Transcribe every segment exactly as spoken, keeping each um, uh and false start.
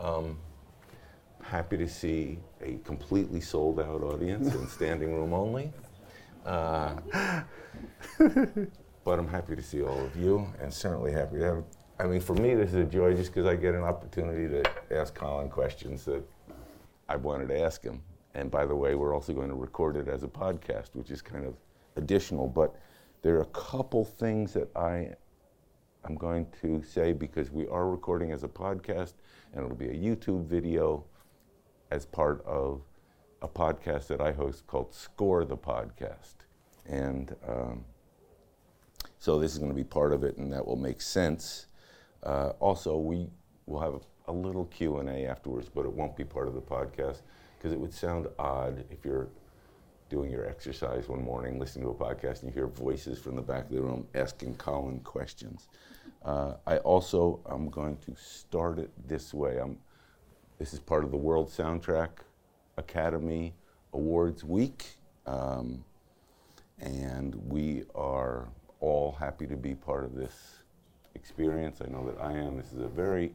Um, happy to see a completely sold out audience and standing room only. Uh, but I'm happy to see all of you, and certainly happy to have, I mean, for me this is a joy just because I get an opportunity to ask Colin questions that I wanted to ask him. And by the way, we're also going to record it as a podcast, which is kind of additional, but there are a couple things that I am going to say because we are recording as a podcast, and it'll be a YouTube video as part of a podcast that I host called Score the Podcast. And um, so this is going to be part of it, and that will make sense. Uh, also, we will have a, a little Q and A afterwards, but it won't be part of the podcast because it would sound odd if you're doing your exercise one morning, listening to a podcast, and you hear voices from the back of the room asking Colin questions. Uh, I also am going to start it this way. I'm, this is part of the World Soundtrack Academy Awards Week, um, and we are all happy to be part of this experience. I know that I am. This is a very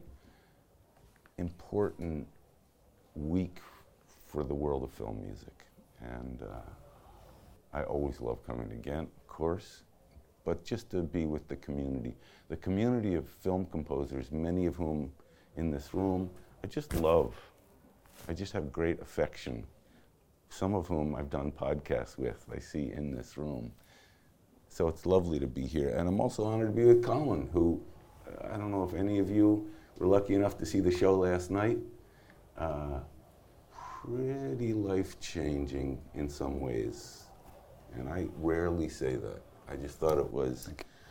important week for the world of film music. And uh, I always love coming to Ghent, of course, but just to be with the community. The community of film composers, many of whom in this room, I just love. I just have great affection. Some of whom I've done podcasts with, I see in this room. So it's lovely to be here. And I'm also honored to be with Colin, who, I don't know if any of you were lucky enough to see the show last night. Uh, pretty life-changing in some ways. And I rarely say that. I just thought it was,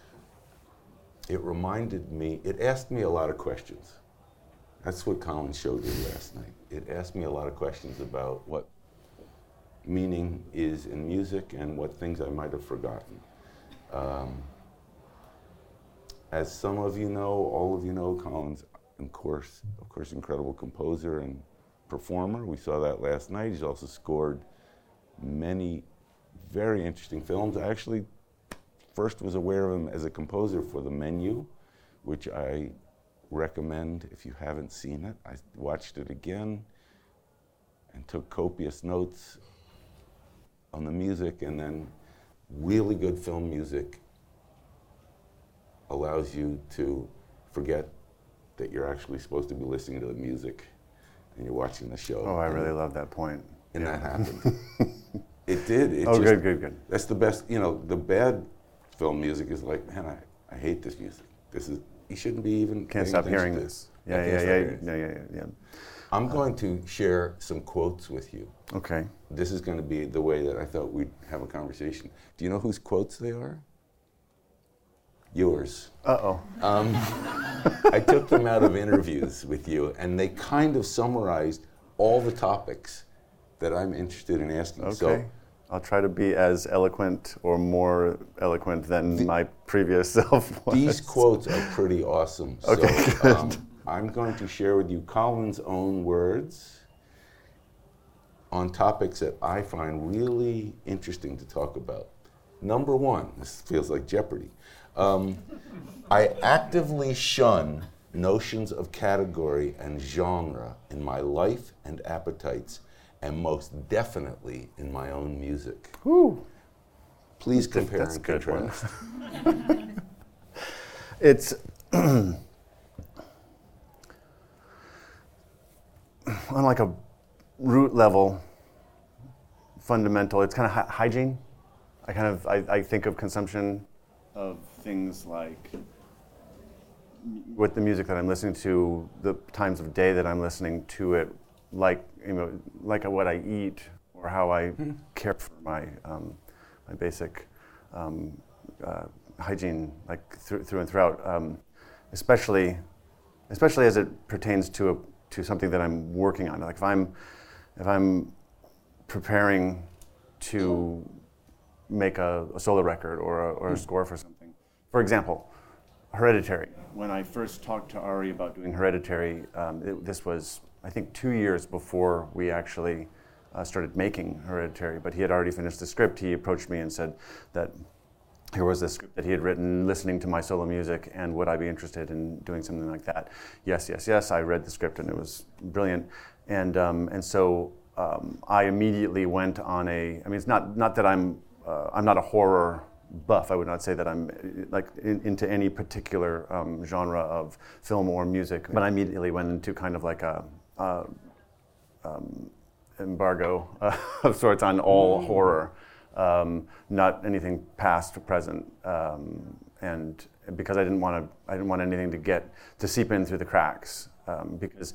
it reminded me, it asked me a lot of questions. That's what Colin's show did last night. It asked me a lot of questions about what meaning is in music and what things I might have forgotten. Um, as some of you know, all of you know, Colin's, of course, of course, incredible composer and performer. We saw that last night. He's also scored many very interesting films. I actually first was aware of him as a composer for The Menu, which I recommend if you haven't seen it. I watched it again and took copious notes on the music, and then really good film music allows you to forget that you're actually supposed to be listening to the music and you're watching the show. Oh, I really love that point. And yeah. that happened. It did. It oh, just, good, good, good. That's the best, you know, the bad film music is like, man, I, I hate this music. This is, you shouldn't be even Can't stop hearing to. this. Yeah, yeah, yeah, yeah, yeah, yeah, yeah. I'm going to share some quotes with you. Okay. This is going to be the way that I thought we'd have a conversation. Do you know whose quotes they are? Yours. Uh-oh. Um, I took them out of interviews with you, and they kind of summarized all the topics that I'm interested in asking. Okay. So, I'll try to be as eloquent or more eloquent than the, my previous self was. These quotes are pretty awesome. Okay, so, good. Um, I'm going to share with you Colin's own words on topics that I find really interesting to talk about. Number one, this feels like Jeopardy. Um, I actively shun notions of category and genre in my life and appetites, and most definitely in my own music. Woo. Please compare That's and good contrast. one. It's on like a root level, fundamental. It's kind of hy- hygiene. I kind of I, I think of consumption of things like with the music that I'm listening to, the times of day that I'm listening to it, like you know, like what I eat or how I mm. care for my um, my basic um, uh, hygiene, like through, through and throughout. Um, especially, especially as it pertains to a to something that I'm working on. Like if I'm if I'm preparing to make a, a solo record or a, or a mm. score for something. For example, Hereditary. When I first talked to Ari about doing Hereditary, um, it, this was, I think, two years before we actually uh, started making Hereditary, but he had already finished the script. He approached me and said that here was this script that he had written, listening to my solo music, and would I be interested in doing something like that? Yes, yes, yes. I read the script, and it was brilliant. And um, and so um, I immediately went on a. I mean, it's not not that I'm uh, I'm not a horror buff. I would not say that I'm like in, into any particular um, genre of film or music. But I immediately went into kind of like a. a um, embargo uh, of sorts on all mm. horror. Um, not anything past or present, um, and because I didn't want to, I didn't want anything to get to seep in through the cracks. Um, because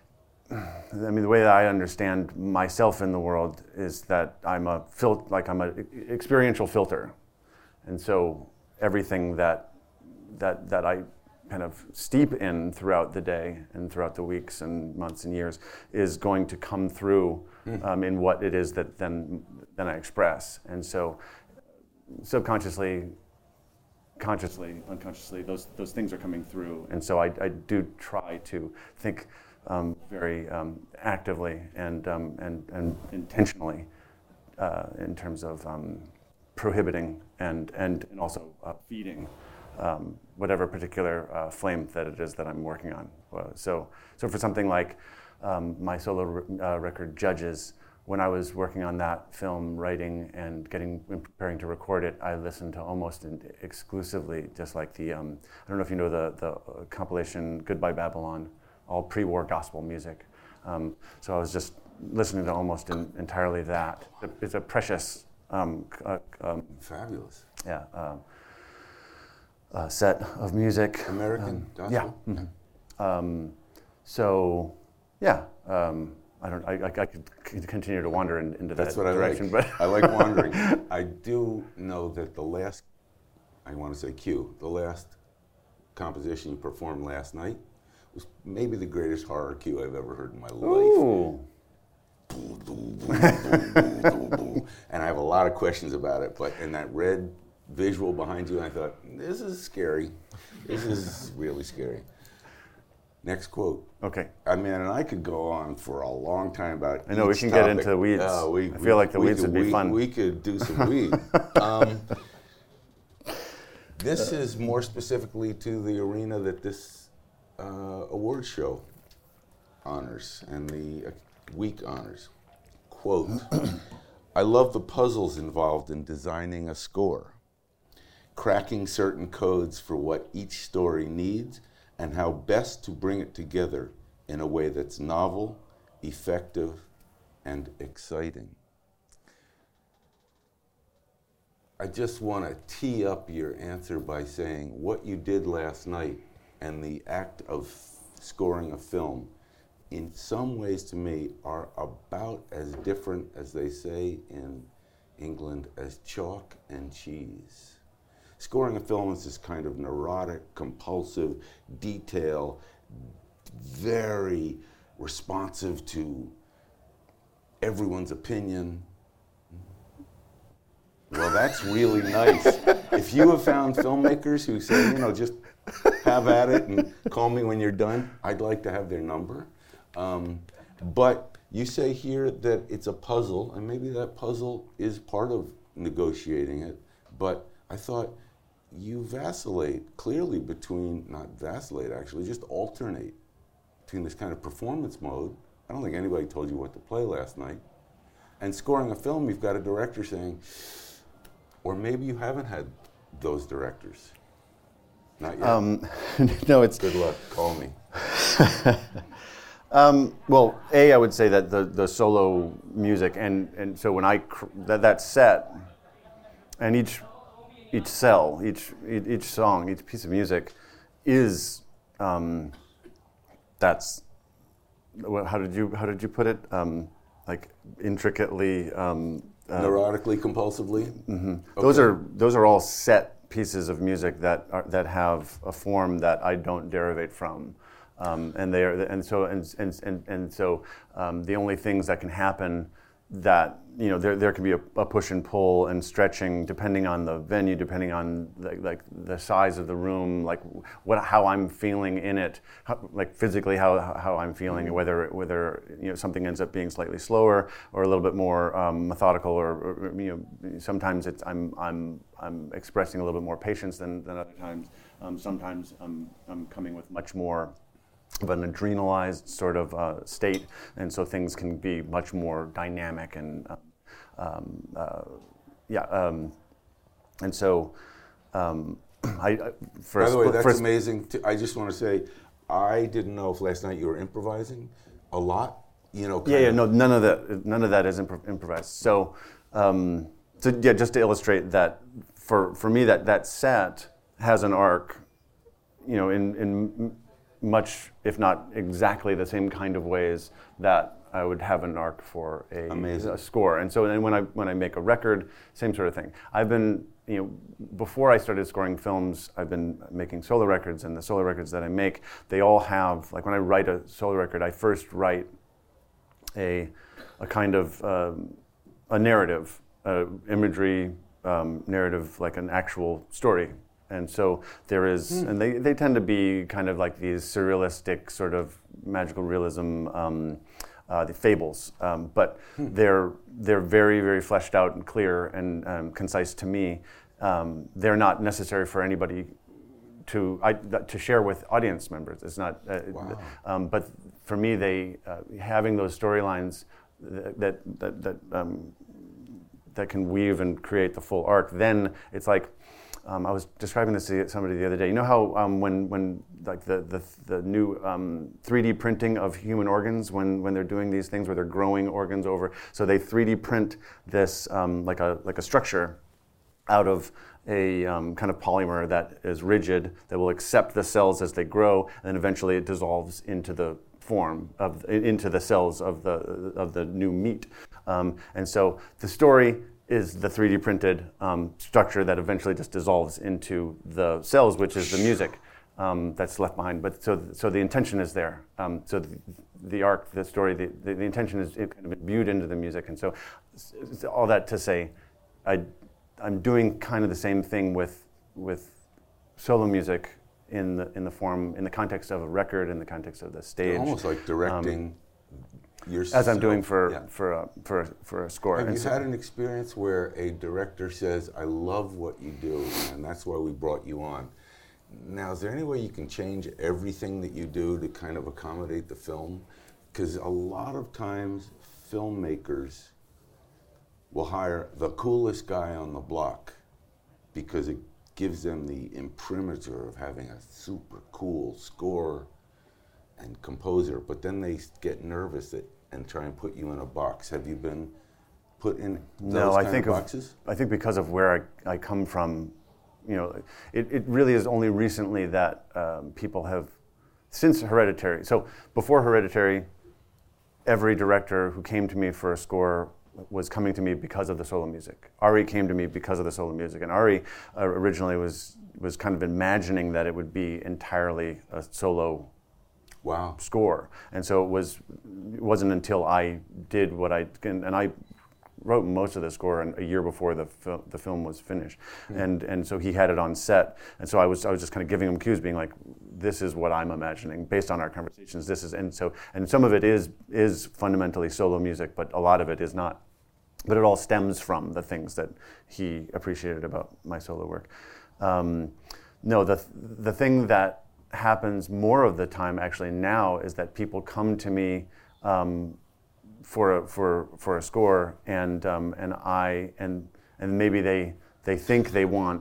I mean, the way that I understand myself in the world is that I'm a fil- like I'm an experiential filter, and so everything that that that I kind of steep in throughout the day and throughout the weeks and months and years is going to come through um, in what it is that then then I express. And so subconsciously, consciously, unconsciously, those those things are coming through. And so I, I do try to think um, very um, actively and um, and and intentionally uh, in terms of um, prohibiting and and, and also uh, feeding Um, whatever particular uh, flame that it is that I'm working on. Uh, so, so for something like um, my solo r- uh, record Judges, when I was working on that film, writing and getting and preparing to record it, I listened to almost in, exclusively just like the um, I don't know if you know the the uh, compilation Goodbye Babylon, all pre-war gospel music. Um, so I was just listening to almost in, entirely that. It's a precious, um, uh, um, fabulous. Yeah. Um, Uh, set of music. American um, gospel? Yeah. Mm-hmm. Um, so, yeah. Um, I don't. I, I, I could continue to wander in, into That's that what direction, I like. but I like wandering. I do know that the last, I want to say cue, the last composition you performed last night was maybe the greatest horror cue I've ever heard in my life. Ooh. And I have a lot of questions about it, but in that red visual behind you, I thought, this is scary. This is really scary. Next quote. Okay. I mean, and I could go on for a long time about I know, we each can topic. get into the weeds. Uh, we, I feel we, like the we weeds could, would be we, fun. We could do some weeds. Um, this is more specifically to the arena that this uh, award show honors and the uh, week honors. Quote, I love the puzzles involved in designing a score, cracking certain codes for what each story needs and how best to bring it together in a way that's novel, effective, and exciting. I just want to tee up your answer by saying what you did last night and the act of scoring a film in some ways to me are about as different as they say in England as chalk and cheese. Scoring a film is this kind of neurotic, compulsive detail, very responsive to everyone's opinion. Well, that's really nice. If you have found filmmakers who say, you know, just have at it and call me when you're done, I'd like to have their number. Um, but you say here that it's a puzzle, and maybe that puzzle is part of negotiating it, but I thought you vacillate clearly between, not vacillate actually, just alternate between this kind of performance mode. I don't think anybody told you what to play last night. And scoring a film, you've got a director saying, or maybe you haven't had those directors. Not yet. Um, no, it's good luck. Call me. um, well, A, I would say that the, the solo music, and, and so when I cr- that that set, and each each cell, each each song, each piece of music, is um, that's how did you how did you put it? Um, like intricately. Um, Uh, Neurotically, compulsively. Mm-hmm. Okay. Those are those are all set pieces of music that are, that have a form that I don't derivate from, um, and they are and so and and and, and so um, the only things that can happen that you know there there can be a, a push and pull and stretching depending on the venue, depending on the, like the size of the room, like what how I'm feeling in it, how, like physically how how I'm feeling, mm-hmm. whether whether you know something ends up being slightly slower or a little bit more um, methodical, or, or you know sometimes it's I'm I'm I'm expressing a little bit more patience than, than other times. Um, sometimes I'm I'm coming with much more of an adrenalized sort of uh, state, and so things can be much more dynamic and uh, um, uh, yeah, um, and so um, I, I for by the way, split, that's for amazing. To, I just want to say, I didn't know if last night you were improvising a lot. You know, yeah, yeah, no, none of that, none of that is impro- improvised. So, um, so yeah, just to illustrate that, for for me, that that set has an arc, you know, in in much, if not exactly the same kind of ways that I would have an arc for a, a score. And so then when I when I make a record, same sort of thing. I've been, you know, before I started scoring films, I've been making solo records, and the solo records that I make, they all have, like when I write a solo record, I first write a a kind of um, a narrative, uh, imagery, um, narrative, like an actual story. And so there is, mm. and they, they tend to be kind of like these surrealistic sort of magical realism, um, uh, the fables, um, but mm. they're they're very, very fleshed out and clear and um, concise to me. Um, they're not necessary for anybody to I, to share with audience members. It's not, uh, wow. um, but for me, they uh, having those storylines that that that um, that can weave and create the full arc. Then it's like. Um, I was describing this to somebody the other day. You know how um, when when like the the, the new um, three D printing of human organs, when, when they're doing these things where they're growing organs over, so they three D print this um, like a like a structure out of a um, kind of polymer that is rigid that will accept the cells as they grow, and then eventually it dissolves into the form of into the cells of the of the new meat. Um, and so the story is the three D printed um, structure that eventually just dissolves into the cells, which is the music um, that's left behind. But so, so the intention is there. Um, so the, the arc, the story, the, the, the intention is kind of imbued into the music. And so, all that to say, I, I'm doing kind of the same thing with with solo music in the in the form in the context of a record, in the context of the stage. Almost like directing. Um, Yourself. As I'm doing for yeah. for a, for a, for a score. Have and you so, had an experience where a director says, "I love what you do, and that's why we brought you on"? Now, is there any way you can change everything that you do to kind of accommodate the film? Because a lot of times, filmmakers will hire the coolest guy on the block because it gives them the imprimatur of having a super cool score and composer, but then they get nervous that, and try and put you in a box. Have you been put in those no, I kind think of of, boxes? I think because of where I, I come from, you know, it, it really is only recently that um, people have, since Hereditary, so before Hereditary, every director who came to me for a score was coming to me because of the solo music. Ari came to me because of the solo music, and Ari uh, originally was was kind of imagining that it would be entirely a solo Wow. score, and so it was. It wasn't until I did what I and, and I wrote most of the score a year before the fil- the film was finished, mm. and and so he had it on set, and so I was I was just kind of giving him cues, being like, this is what I'm imagining based on our conversations. This is and so and some of it is is fundamentally solo music, but a lot of it is not. But it all stems from the things that he appreciated about my solo work. Um, no, the the thing that happens more of the time actually now is that people come to me um, for a, for for a score, and um, and I and and maybe they they think they want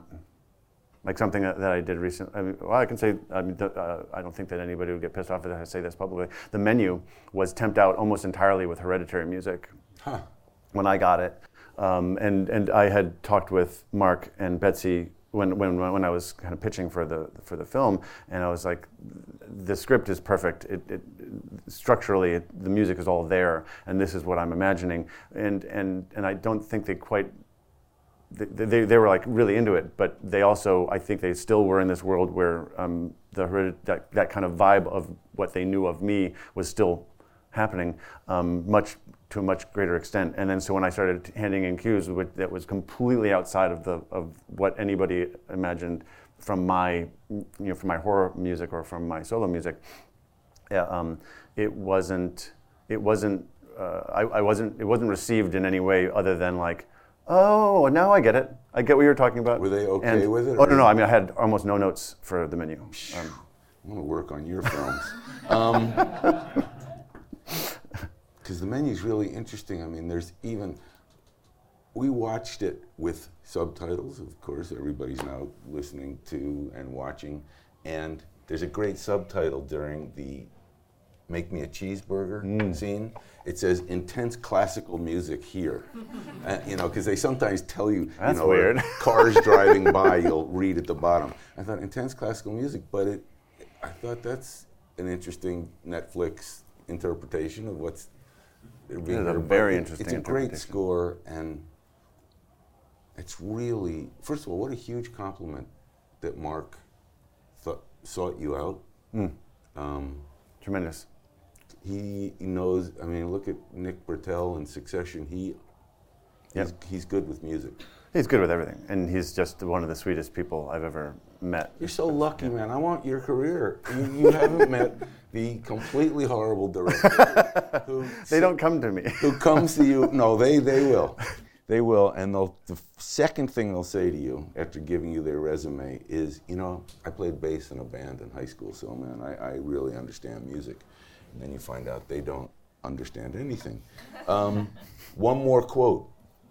like something that, that I did recently. I mean, well, I can say I mean uh, I don't think that anybody would get pissed off if I say this publicly. The menu was temped out almost entirely with Hereditary music huh. when I got it, um, and and I had talked with Mark and Betsy. When, when when I was kind of pitching for the for the film, and I was like, the script is perfect. It, it structurally, it, the music is all there, and this is what I'm imagining. And and and I don't think they quite. They they, they were like really into it, but they also, I think they still were in this world where um, the that that kind of vibe of what they knew of me was still happening, um, much to a much greater extent. And then so when I started handing in cues, which, that was completely outside of the of what anybody imagined from my you know from my horror music or from my solo music, yeah, um, it wasn't it wasn't uh, I, I wasn't it wasn't received in any way other than like, oh, now I get it. I get what you're talking about. Were they okay and, with it? Oh no, no. I mean, I had almost no notes for the menu. Um, I want to work on your films. um, Because the menu's really interesting. I mean, there's even, we watched it with subtitles, of course, everybody's now listening to and watching, and there's a great subtitle during the Make Me a Cheeseburger mm. scene. It says, intense classical music here. uh, you know, because they sometimes tell you, That's you know, weird. cars driving by, you'll read at the bottom. I thought, intense classical music, but it, I thought that's an interesting Netflix interpretation of what's It is a very it, interesting It's a great score, and it's really, first of all, what a huge compliment that Mark th- sought you out. Mm. Um, Tremendous. He, he knows, I mean, look at Nick Bertel in Succession. He, yep. he's, he's good with music. He's good with everything, and he's just one of the sweetest people I've ever met. You're so lucky, man. I want your career. You, you haven't met the completely horrible director. Who they don't come to me. Who comes to you? No, they they will. They will, and they'll, the second thing they'll say to you after giving you their resume is, you know, I played bass in a band in high school, so man, I, I really understand music. And then you find out they don't understand anything. Um, one more quote,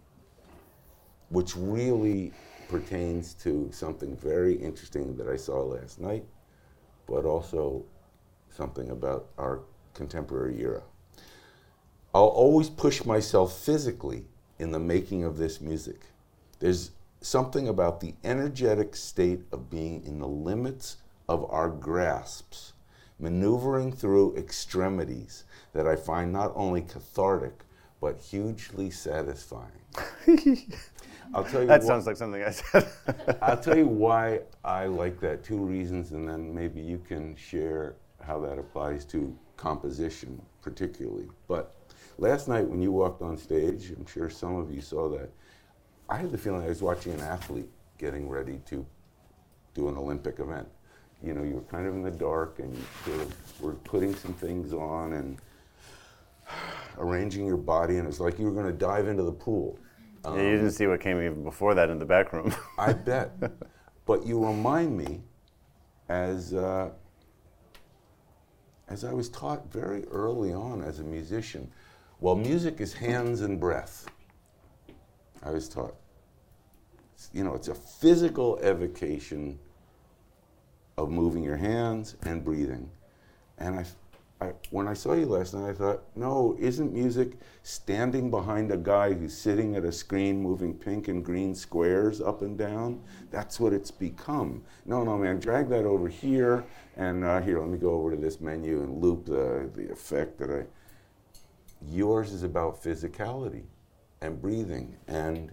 which really pertains to something very interesting that I saw last night, but also something about our contemporary era. I'll always push myself physically in the making of this music. There's something about the energetic state of being in the limits of our grasps, maneuvering through extremities, that I find not only cathartic, but hugely satisfying. I'll tell you that wh- sounds like something I said. I'll tell you why I like that. Two reasons, and then maybe you can share how that applies to composition particularly. But last night when you walked on stage, I'm sure some of you saw that, I had the feeling I was watching an athlete getting ready to do an Olympic event. You know, you were kind of in the dark and you sort of were putting some things on and arranging your body, and it's like you were going to dive into the pool. Yeah, you didn't see what came even before that in the back room. I bet. But you remind me, as uh, as I was taught very early on as a musician, well, music is hands and breath. I was taught, you know, it's a physical evocation of moving your hands and breathing. And I, I, when I saw you last night, I thought, no, isn't music standing behind a guy who's sitting at a screen moving pink and green squares up and down? That's what it's become. No, no, man, drag that over here, and uh, here, let me go over to this menu and loop the, the effect that I... Yours is about physicality and breathing. And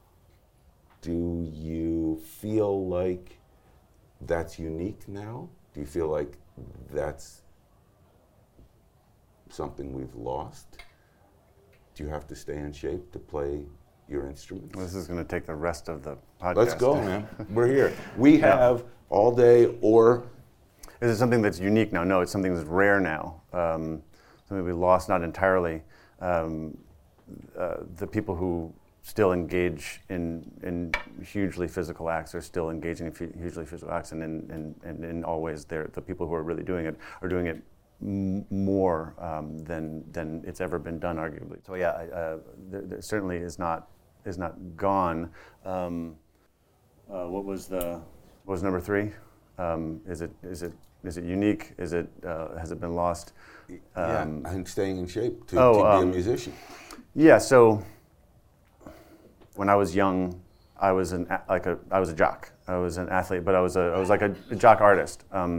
do you feel like that's unique now? Do you feel like that's something we've lost? Do you have to stay in shape to play your instruments? This is going to take the rest of the podcast. Let's go, man. We're here. We have yeah. all day, or... Is it something that's unique now? No, it's something that's rare now. Um, something we lost, not entirely. Um, uh, the people who still engage in in hugely physical acts are still engaging in f- hugely physical acts, and in, in, and in all ways, they're, the people who are really doing it are doing it m- more um, than than it's ever been done, arguably. So yeah, I, uh, there, there certainly is not is not gone. Um, uh, what was the what was number three? Um, is it is it is it unique? Is it uh, has it been lost? Um, yeah, I'm staying in shape to, oh, to be um, a musician. Yeah, so when I was young, I was an like a I was a jock. I was an athlete, but I was a I was like a, a jock artist. Um,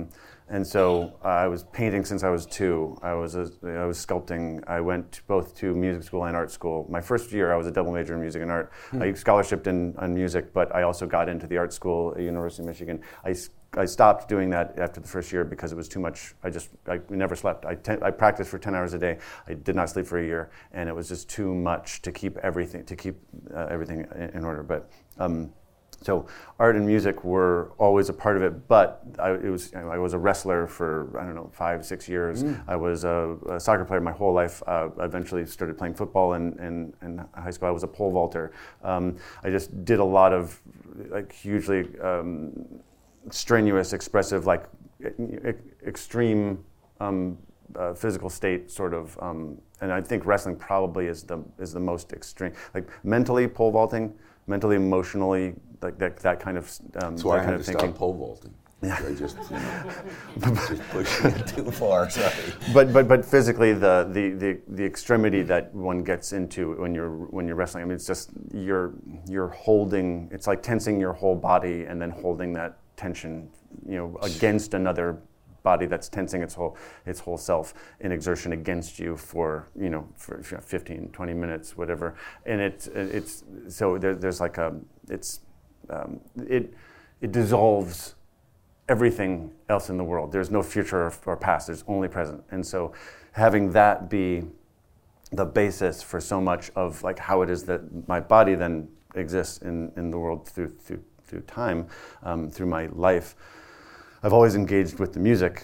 And so uh, I was painting since I was two. I was a, I was sculpting. I went to both to music school and art school. My first year, I was a double major in music and art. Hmm. I scholarshiped in on music, but I also got into the art school at University of Michigan. I, I stopped doing that after the first year because it was too much. I just I never slept. I, ten, I practiced for ten hours a day. I did not sleep for a year, and it was just too much to keep everything to keep uh, everything in, in order. But um, So art and music were always a part of it, but I, it was, you know, I was a wrestler for, I don't know, five, six years. Mm. I was a, a soccer player my whole life. Uh, I eventually started playing football in, in, in high school. I was a pole vaulter. Um, I just did a lot of like hugely um, strenuous, expressive, like e- extreme um, uh, physical state sort of, um, and I think wrestling probably is the is the most extreme. Like mentally pole vaulting, mentally, emotionally, like that, that kind of um, That's why that I kind had of to thinking. stop pole vaulting. Yeah. I just, you know, just pushing it too far. Sorry. But but but physically, the, the, the, the extremity that one gets into when you're when you're wrestling. I mean, it's just you're you're holding. It's like tensing your whole body and then holding that tension, you know, against another body that's tensing its whole its whole self in exertion against you for, you know, for fifteen, twenty minutes, whatever. And it's it's so there, there's like a it's um, it it dissolves everything else in the world. There's no future or, or past. There's only present. And so having that be the basis for so much of like how it is that my body then exists in, in the world through through through time, um, through my life. I've always engaged with the music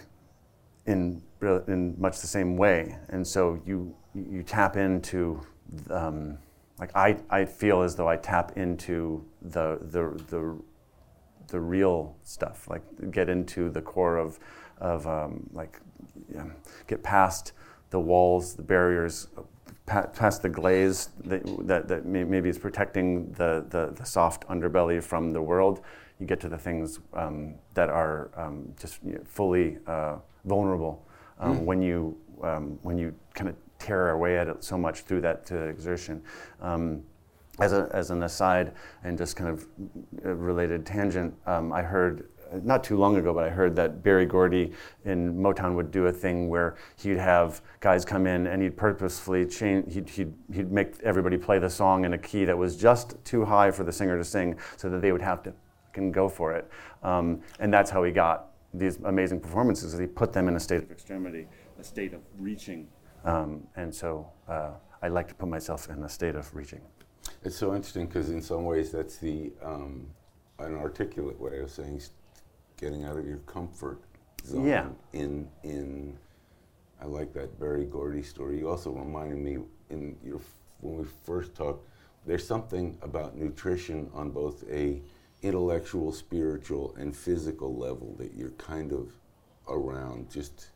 in in much the same way, and so you you tap into um, like I, I feel as though I tap into the the the the real stuff, like get into the core of of um, like yeah, get past the walls, the barriers, past the glaze that that, that may, maybe is protecting the, the the soft underbelly from the world. You get to the things um, that are um, just you know, fully uh, vulnerable um, mm. when you um, when you kind of tear away at it so much through that uh, exertion. Um, as a as an aside and just kind of a related tangent, um, I heard not too long ago, but I heard that Berry Gordy in Motown would do a thing where he'd have guys come in and he'd purposefully change. He'd he'd he'd make everybody play the song in a key that was just too high for the singer to sing, so that they would have to can go for it, um, and that's how he got these amazing performances. He put them in a state of extremity, a state of reaching, um, and so uh, I like to put myself in a state of reaching. It's so interesting because in some ways that's the um, an articulate way of saying getting out of your comfort zone. Yeah. In in, I like that Berry Gordy story. You also reminded me in your when we first talked. There's something about nutrition on both a intellectual, spiritual, and physical level that you're kind of around. Just,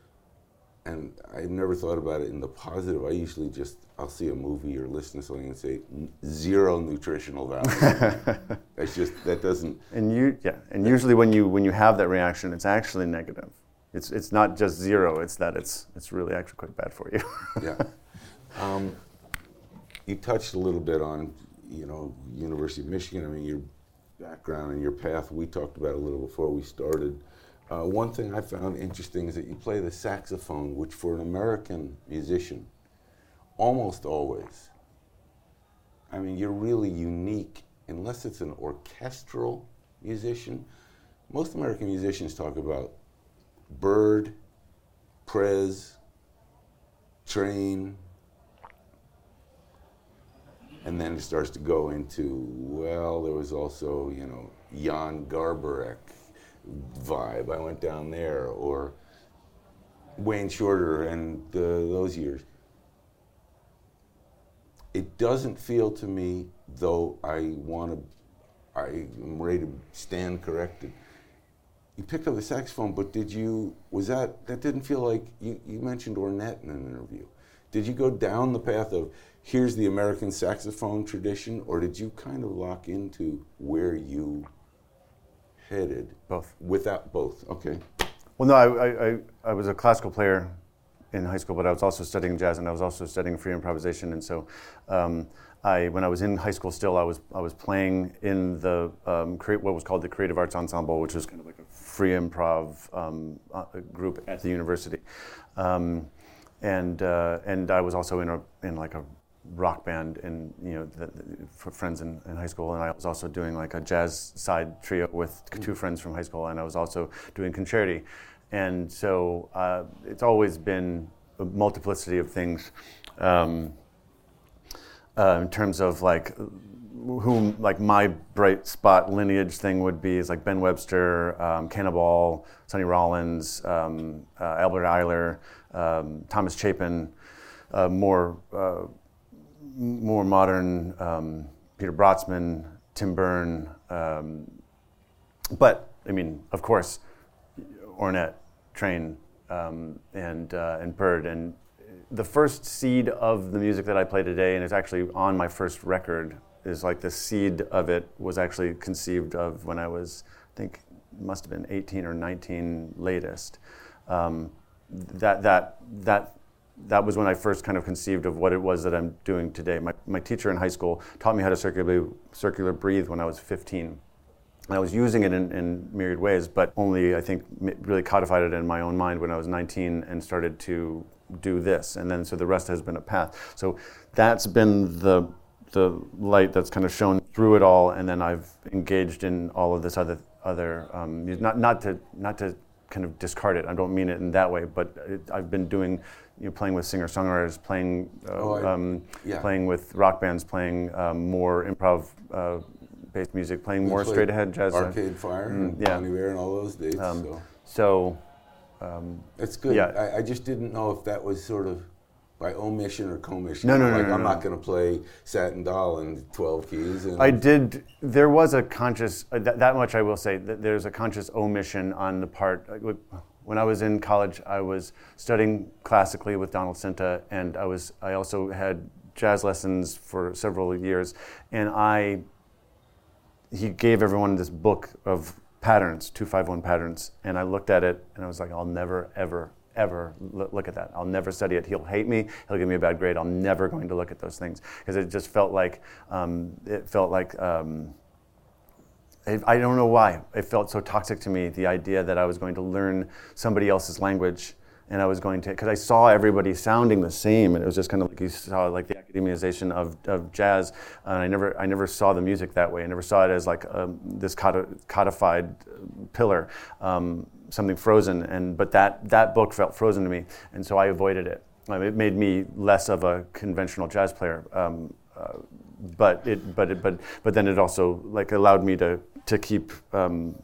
and I never thought about it in the positive. I usually just, I'll see a movie or listen to something and say, zero nutritional value. It's just, that doesn't. And you, yeah, and usually when you when you have that reaction, it's actually negative. It's it's not just zero, it's that it's it's really actually quite bad for you. Yeah. Um, you touched a little bit on, you know, University of Michigan. I mean, your background and your path, we talked about a little before we started. Uh, one thing I found interesting is that you play the saxophone, which for an American musician, almost always, I mean, you're really unique, unless it's an orchestral musician. Most American musicians talk about Bird, Prez, Train, and then it starts to go into, well, there was also, you know, Jan Garbarek vibe. I went down there, or Wayne Shorter and uh, those years. It doesn't feel to me, though I want to, I am ready to stand corrected. You picked up the saxophone, but did you, was that, that didn't feel like, you, you mentioned Ornette in an interview. Did you go down the path of, here's the American saxophone tradition, or did you kind of lock into where you headed? Both. Without both, okay. Well, no, I, I, I was a classical player in high school, but I was also studying jazz, and I was also studying free improvisation. And so, um, I when I was in high school, still I was I was playing in the um, create what was called the Creative Arts Ensemble, which was kind of like a free improv um, uh, group at the university, um, and uh, and I was also in a in like a rock band in you know the, the, for friends in, in high school, and I was also doing like a jazz side trio with two friends from high school, and I was also doing concerti. And so uh, it's always been a multiplicity of things um, uh, in terms of like whom like my bright spot lineage thing would be is like Ben Webster, um, Cannonball, Sonny Rollins, um, uh, Albert Ayler, um, Thomas Chapin, uh, more uh, more modern um, Peter Brotzman, Tim Byrne, um, but I mean of course Ornette, Train, um, and uh, and Bird, and the first seed of the music that I play today, and it's actually on my first record, is like the seed of it was actually conceived of when I was, I think, must have been eighteen or nineteen latest. Um, that that that that was when I first kind of conceived of what it was that I'm doing today. My my teacher in high school taught me how to circular circular breathe when I was fifteen. I was using it in, in myriad ways, but only, I think, really codified it in my own mind when I was nineteen and started to do this. And then, so the rest has been a path. So that's been the the light that's kind of shown through it all, and then I've engaged in all of this other, other um, not not to not to kind of discard it. I don't mean it in that way, but it, I've been doing, you know, playing with singer-songwriters, playing, uh, oh, I, um, yeah. playing with rock bands, playing um, more improv uh, based music, playing more straight ahead jazz. Arcade Fire mm, and yeah. Bon Iver and all those days. Um, so so um, it's good. yeah. I, I just didn't know if that was sort of by omission or commission. No, no, no, like no, I'm no. not going to play Satin Doll in twelve keys. And I did. There was a conscious. Uh, th- that much I will say. That there's a conscious omission on the part. Uh, when I was in college, I was studying classically with Donald Cinta, and I was. I also had jazz lessons for several years, and I. He gave everyone this book of patterns, two five one patterns, and I looked at it and I was like, I'll never, ever, ever l- look at that. I'll never study it. He'll hate me. He'll give me a bad grade. I'm never going to look at those things because it just felt like um, it felt like um, I, I don't know why it felt so toxic to me. The idea that I was going to learn somebody else's language. And I was going to, because I saw everybody sounding the same, and it was just kind of like you saw like the academization of, of jazz, and I never I never saw the music that way. I never saw it as like um, this codified pillar, um, something frozen. And but that that book felt frozen to me, and so I avoided it. Um, it made me less of a conventional jazz player, um, uh, but it but it, but but then it also like allowed me to to keep um,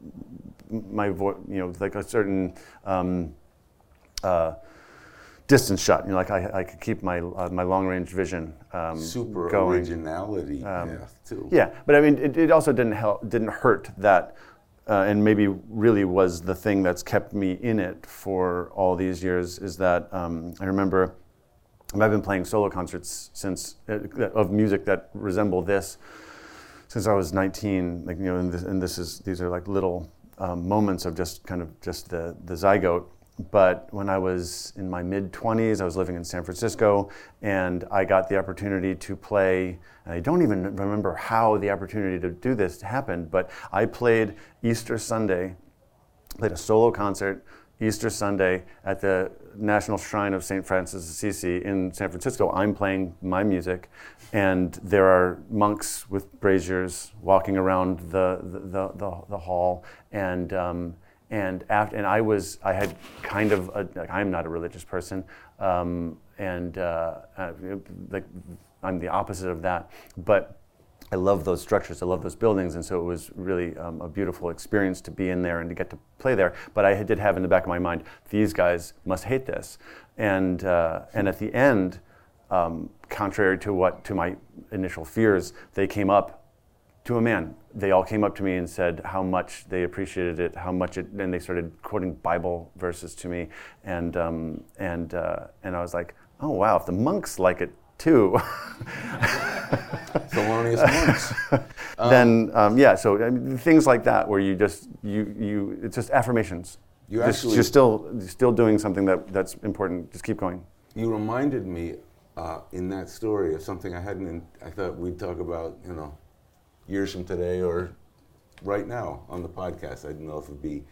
my voice, you know, like a certain. Um, Uh, distance shot, you know, like I, I could keep my uh, my long range vision um, super going. originality Um, path too. Yeah, but I mean, it, it also didn't help, didn't hurt that, uh, and maybe really was the thing that's kept me in it for all these years. Is that um, I remember I've been playing solo concerts since uh, of music that resemble this since I was nineteen. Like you know, and this, and this is these are like little um, moments of just kind of just the the zygote. But when I was in my mid-twenties, I was living in San Francisco, and I got the opportunity to play, and I don't even remember how the opportunity to do this happened, but I played Easter Sunday, played a solo concert Easter Sunday at the National Shrine of Saint Francis of Assisi in San Francisco. I'm playing my music, and there are monks with braziers walking around the the, the, the, the hall, and um, And after, and I was, I had kind of, a, like, I'm not a religious person, um, and uh, uh, like I'm the opposite of that. But I love those structures, I love those buildings, and so it was really um, a beautiful experience to be in there and to get to play there. But I did have in the back of my mind, these guys must hate this, and uh, and at the end, um, contrary to what to my initial fears, they came up. To a man, they all came up to me and said how much they appreciated it, how much it, and they started quoting Bible verses to me, and um, and uh, and I was like, oh wow, if the monks like it too, Thelonious Monks. Um, then um, yeah, so I mean, things like that where you just you you it's just affirmations, You Just- actually, you're still you're still doing something that, that's important. Just keep going. you reminded me uh, in that story of something I hadn't, in, I thought we'd talk about, you know, years from today or right now on the podcast. I didn't know if it'd be.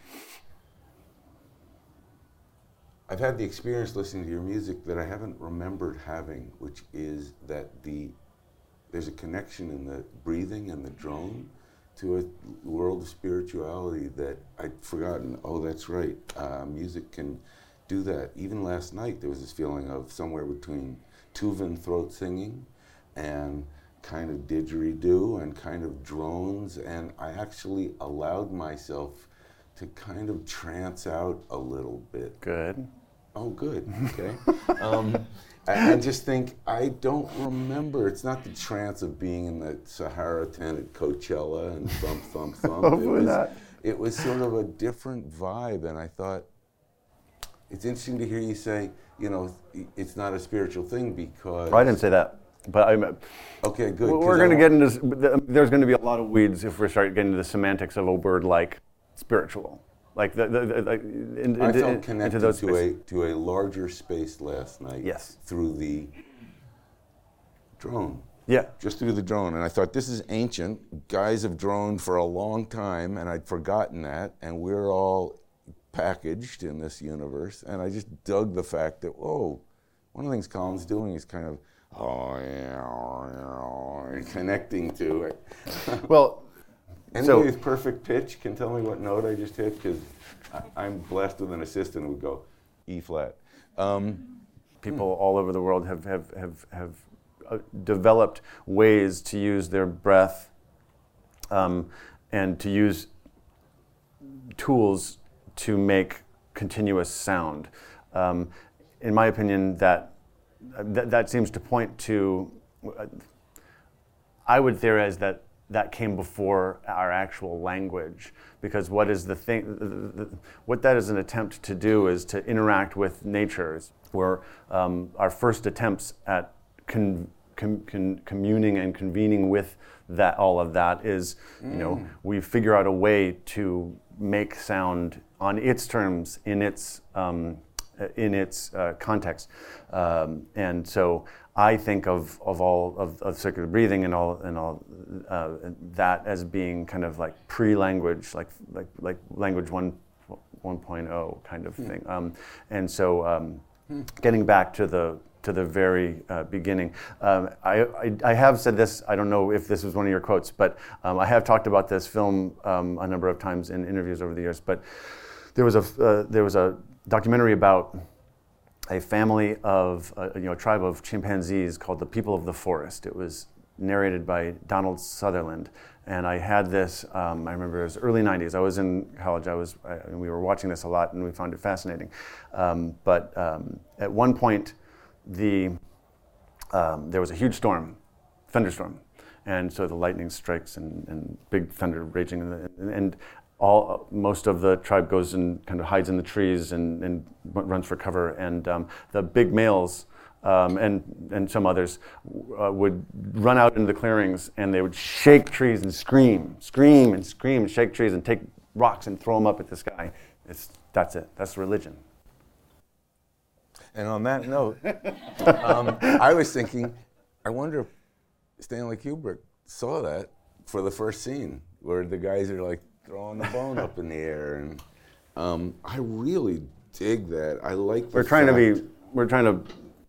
I've had the experience listening to your music that I haven't remembered having, which is that the there's a connection in the breathing and the drone to a world of spirituality that I'd forgotten. Oh, that's right. Uh, music can do that. Even last night, there was this feeling of somewhere between Tuvan throat singing and kind of didgeridoo and kind of drones, and I actually allowed myself to kind of trance out a little bit. Good. Oh, good. Okay. um, and just think, I don't remember. It's not the trance of being in the Sahara tent at Coachella and thump, thump, thump. Hopefully it was, not. It was sort of a different vibe, and I thought it's interesting to hear you say, you know, it's not a spiritual thing because. I didn't say that, but I'm. Okay, good. We're 'cause going to I get into. There's going to be a lot of weeds if we start getting into the semantics of a word like spiritual. Like the, the, the like in, I in, felt in, connected into those to a spaces. to a larger space last night. Yes. Through the drone. Yeah. Just through the drone, and I thought this is ancient. Guys have droned for a long time, and I'd forgotten that. And we're all packaged in this universe, and I just dug the fact that whoa, one of the things Colin's doing is kind of oh yeah, connecting to it. Well. Anybody So- with perfect pitch can tell me what note I just hit, because I'm blessed with an assistant who would go E flat. Um, People all over the world have have have have uh, developed ways to use their breath um, and to use tools to make continuous sound. Um, in my opinion, that, that that seems to point to. Uh, I would theorize that that came before our actual language, because what is the thing? The, the, what that is an attempt to do is to interact with nature. Where um, our first attempts at con, com, con, communing and convening with that, all of that is, you know, we figure out a way to make sound on its terms, in its um, in its uh, context, um, and so I think of, of all of, of circular breathing and all and all uh, that as being kind of like pre-language, like like like language one one point oh kind of thing, um, and so um, getting back to the to the very uh, beginning. Um, I, I, I have said this, I don't know if this was one of your quotes, but um, I have talked about this film um, a number of times in interviews over the years, but there was a, uh, there was a documentary about a family of, uh, you know, a tribe of chimpanzees called the People of the Forest. It was narrated by Donald Sutherland. And I had this, um, I remember it was early nineties. I was in college, I was, I, and we were watching this a lot and we found it fascinating. Um, but um, at one point, the um, there was a huge storm, thunderstorm. And so the lightning strikes and, and big thunder raging. And, and all most of the tribe goes and kind of hides in the trees and, and runs for cover. And um, the big males um, and and some others uh, would run out into the clearings and they would shake trees and scream, scream and scream and shake trees and take rocks and throw them up at the sky. It's that's it. That's religion. And on that note, um, I was thinking, I wonder if Stanley Kubrick saw that for the first scene, where the guys are like throwing the bone up in the air, and um, I really dig that. I like. The We're trying fact, to be. We're trying to.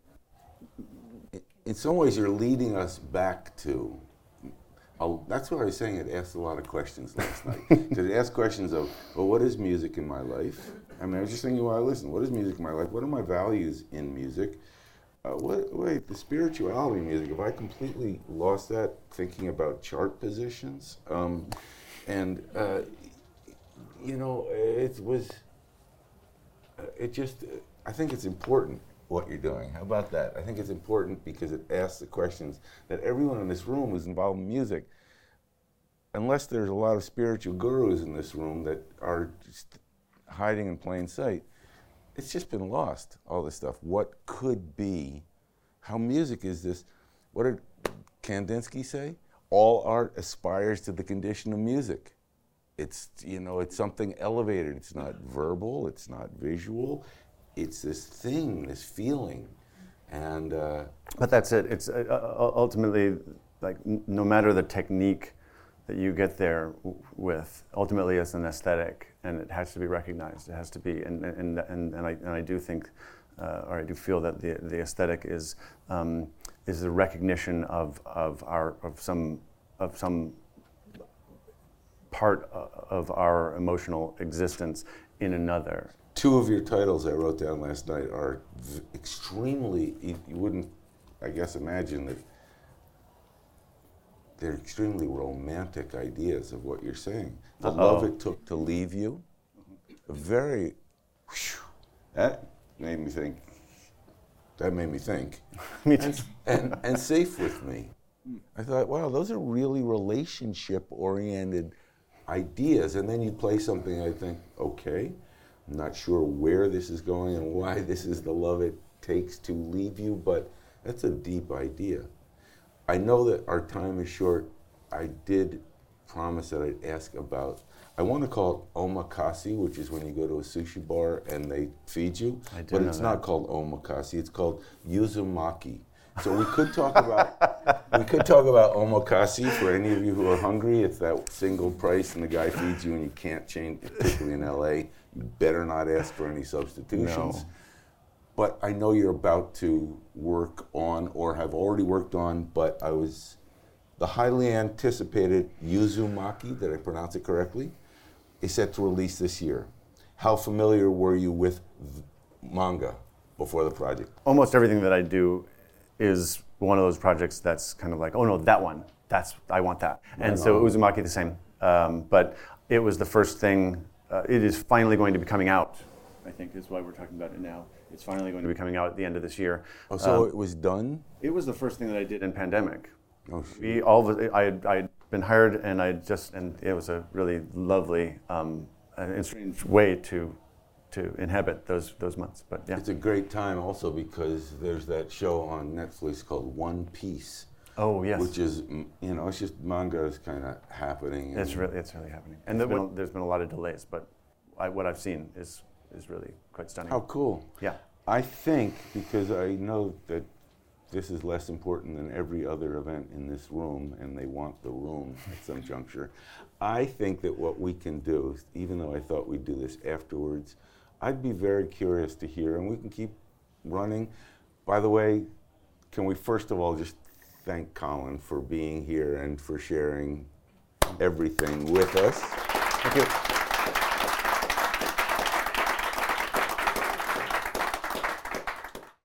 In some ways, you're leading us back to. Uh, that's what I was saying. It asked a lot of questions last night. Because it asked questions of, well, what is music in my life? I mean, I was just thinking while I listened, what is music in my life? What are my values in music? Uh, what, wait, the spirituality in music, have I completely lost that thinking about chart positions? Um, and, uh, you know, it was, uh, it just, uh, I think it's important what you're doing. How about that? I think it's important because it asks the questions that everyone in this room who's involved in music, unless there's a lot of spiritual gurus in this room that are just hiding in plain sight, it's just been lost, all this stuff. What could be, how music is this, what did Kandinsky say? All art aspires to the condition of music. It's, you know, it's something elevated. It's not verbal, it's not visual. It's this thing, this feeling. And uh, But that's it. It's uh, uh, ultimately, like, n- no matter the technique that you get there w- with, ultimately it's an aesthetic, and it has to be recognized. It has to be, and and and, and I and I do think, uh, or I do feel that the the aesthetic is um, is the recognition of of our of some of some part uh, of our emotional existence in another. two of your titles I wrote down last night are v- extremely, you, you wouldn't, I guess, imagine that they're extremely romantic ideas of what you're saying. The Uh-oh. love it took to leave you, very, whew, that made me think, that made me think. Me too. And, and, and Safe With Me. I thought, wow, those are really relationship-oriented ideas. And then you play something, I think, okay, I'm not sure where this is going and why this is the love it takes to leave you, but that's a deep idea. I know that our time is short. I did promise that I'd ask about, I want to call it omakase, which is when you go to a sushi bar and they feed you, I do but know it's that. not called omakase, it's called yuzumaki. So we could talk about we could talk about omakase for any of you who are hungry. It's that single price and the guy feeds you and you can't change, particularly in L A. You better not ask for any substitutions. No. But I know you're about to work on or have already worked on, but I was, the highly anticipated Yuzumaki, did I pronounce it correctly, is set to release this year. How familiar were you with v- manga before the project? Almost everything that I do is one of those projects that's kind of like, oh no, that one, that's, I want that. And Right so on. Uzumaki the same. Um, but it was the first thing, uh, it is finally going to be coming out, I think is why we're talking about it now. It's finally going to be coming out at the end of this year. Oh, so Um, it was done? it was the first thing that I did in pandemic. Oh, shoot. We all, of it- I had, I had been hired and I just, and it was a really lovely, um, and strange way to, to inhabit those, those months, but yeah. It's a great time also because there's that show on Netflix called One Piece, Oh, yes. which is, mm, you know, it's just manga is kind of happening. It's and- really, it's really happening. And there's been, there's been a lot of delays, but I, what I've seen is, is really quite stunning. How cool. Yeah. I think, because I know that this is less important than every other event in this room, and they want the room at some juncture, I think that what we can do, even though I thought we'd do this afterwards, I'd be very curious to hear, and we can keep running. By the way, can we first of all just thank Colin for being here and for sharing everything with us. Thank you.